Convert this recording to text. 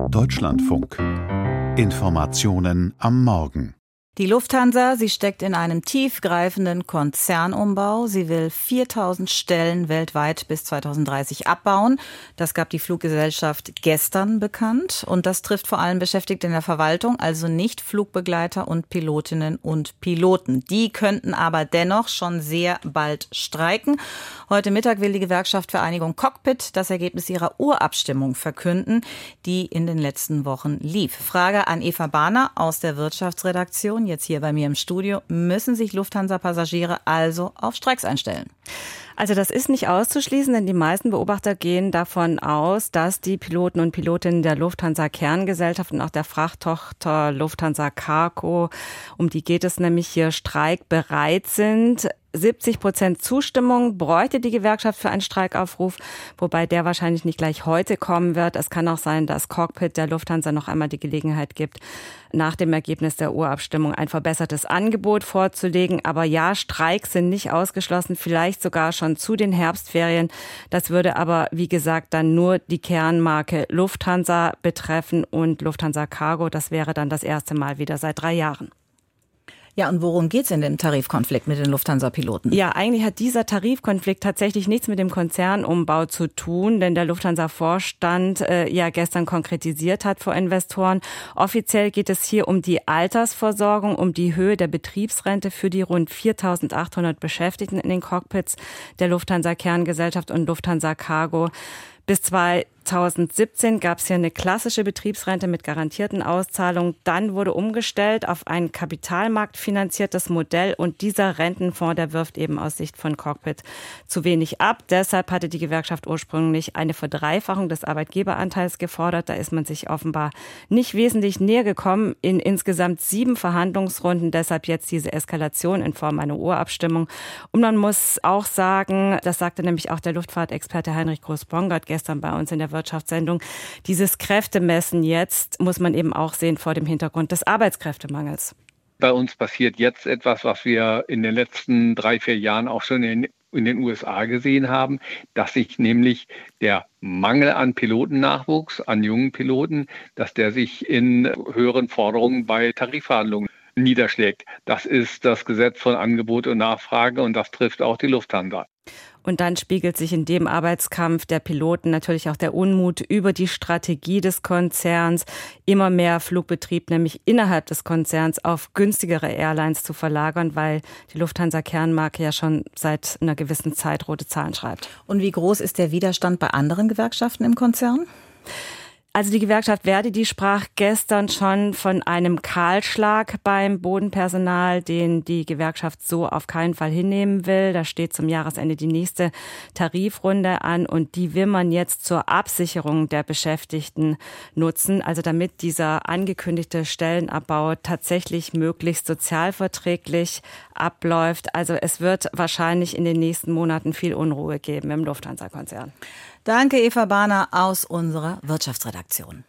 Deutschlandfunk. Informationen am Morgen. Die Lufthansa, sie steckt in einem tiefgreifenden Konzernumbau. Sie will 4000 Stellen weltweit bis 2030 abbauen. Das gab die Fluggesellschaft gestern bekannt. Und das trifft vor allem Beschäftigte in der Verwaltung, also nicht Flugbegleiter und Pilotinnen und Piloten. Die könnten aber dennoch schon sehr bald streiken. Heute Mittag will die Gewerkschaft Vereinigung Cockpit das Ergebnis ihrer Urabstimmung verkünden, die in den letzten Wochen lief. Frage an Eva Bahner aus der Wirtschaftsredaktion. Jetzt hier bei mir im Studio, müssen sich Lufthansa-Passagiere also auf Streiks einstellen? Also das ist nicht auszuschließen, denn die meisten Beobachter gehen davon aus, dass die Piloten und Pilotinnen der Lufthansa-Kerngesellschaft und auch der Frachttochter Lufthansa Cargo, um die geht es nämlich hier, streikbereit sind. 70% Zustimmung bräuchte die Gewerkschaft für einen Streikaufruf, wobei der wahrscheinlich nicht gleich heute kommen wird. Es kann auch sein, dass Cockpit der Lufthansa noch einmal die Gelegenheit gibt, nach dem Ergebnis der Urabstimmung ein verbessertes Angebot vorzulegen. Aber ja, Streiks sind nicht ausgeschlossen, vielleicht sogar schon zu den Herbstferien. Das würde aber, wie gesagt, dann nur die Kernmarke Lufthansa betreffen und Lufthansa Cargo. Das wäre dann das erste Mal wieder seit 3 Jahren. Ja, und worum geht's in dem Tarifkonflikt mit den Lufthansa-Piloten? Ja, eigentlich hat dieser Tarifkonflikt tatsächlich nichts mit dem Konzernumbau zu tun, denn der Lufthansa-Vorstand gestern konkretisiert hat vor Investoren. Offiziell geht es hier um die Altersvorsorgung, um die Höhe der Betriebsrente für die rund 4.800 Beschäftigten in den Cockpits der Lufthansa-Kerngesellschaft und Lufthansa Cargo. Bis 2017 gab es hier eine klassische Betriebsrente mit garantierten Auszahlungen. Dann wurde umgestellt auf ein kapitalmarktfinanziertes Modell und dieser Rentenfonds, der wirft eben aus Sicht von Cockpit zu wenig ab. Deshalb hatte die Gewerkschaft ursprünglich eine Verdreifachung des Arbeitgeberanteils gefordert. Da ist man sich offenbar nicht wesentlich näher gekommen in insgesamt 7 Verhandlungsrunden. Deshalb jetzt diese Eskalation in Form einer Urabstimmung. Und man muss auch sagen, das sagte nämlich auch der Luftfahrtexperte Heinrich Groß-Bongard gestern bei uns in der Wirtschaftssendung, dieses Kräftemessen jetzt muss man eben auch sehen vor dem Hintergrund des Arbeitskräftemangels. Bei uns passiert jetzt etwas, was wir in den letzten 3-4 Jahren auch schon in den USA gesehen haben, dass sich nämlich der Mangel an Pilotennachwuchs, an jungen Piloten, dass der sich in höheren Forderungen bei Tarifverhandlungen niederschlägt. Das ist das Gesetz von Angebot und Nachfrage und das trifft auch die Lufthansa. Und dann spiegelt sich in dem Arbeitskampf der Piloten natürlich auch der Unmut über die Strategie des Konzerns, immer mehr Flugbetrieb nämlich innerhalb des Konzerns auf günstigere Airlines zu verlagern, weil die Lufthansa-Kernmarke ja schon seit einer gewissen Zeit rote Zahlen schreibt. Und wie groß ist der Widerstand bei anderen Gewerkschaften im Konzern? Also die Gewerkschaft Verdi, die sprach gestern schon von einem Kahlschlag beim Bodenpersonal, den die Gewerkschaft so auf keinen Fall hinnehmen will. Da steht zum Jahresende die nächste Tarifrunde an und die will man jetzt zur Absicherung der Beschäftigten nutzen. Also damit dieser angekündigte Stellenabbau tatsächlich möglichst sozialverträglich abläuft. Also es wird wahrscheinlich in den nächsten Monaten viel Unruhe geben im Lufthansa-Konzern. Danke, Eva Bahner aus unserer Wirtschaftsredaktion.